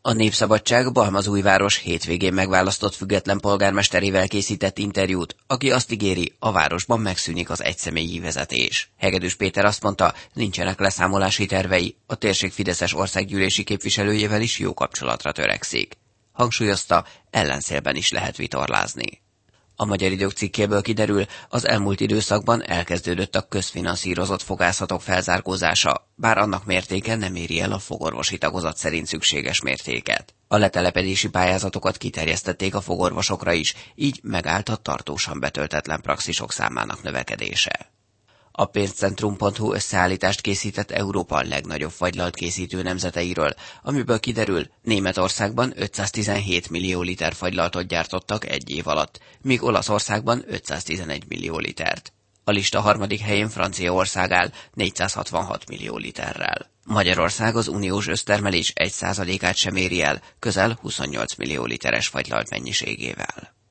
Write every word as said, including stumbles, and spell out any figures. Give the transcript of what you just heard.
A Népszabadság Balmazújváros hétvégén megválasztott független polgármesterével készített interjút, aki azt ígéri, a városban megszűnik az egyszemélyi vezetés. Hegedűs Péter azt mondta, nincsenek leszámolási tervei, a térség fideszes országgyűlési képviselőjével is jó kapcsolatra törekszik. Hangsúlyozta, ellenszélben is lehet vitorlázni. A Magyar Idők cikkéből kiderül, az elmúlt időszakban elkezdődött a közfinanszírozott fogászatok felzárkózása, bár annak mértéke nem éri el a fogorvosi tagozat szerint szükséges mértéket. A letelepedési pályázatokat kiterjesztették a fogorvosokra is, így megállt a tartósan betöltetlen praxisok számának növekedése. A pénzcentrum pont hu összeállítást készített Európa legnagyobb fagylalt készítő nemzeteiről, amiből kiderül, Németországban ötszáztizenhét millió liter fagylaltot gyártottak egy év alatt, míg Olaszországban ötszáztizenegy millió litert. A lista harmadik helyén Franciaország áll négyszázhatvanhat millió literrel. Magyarország az uniós össztermelés egy százalékát sem éri el, közel huszonnyolc millió literes fagylalt mennyiségével.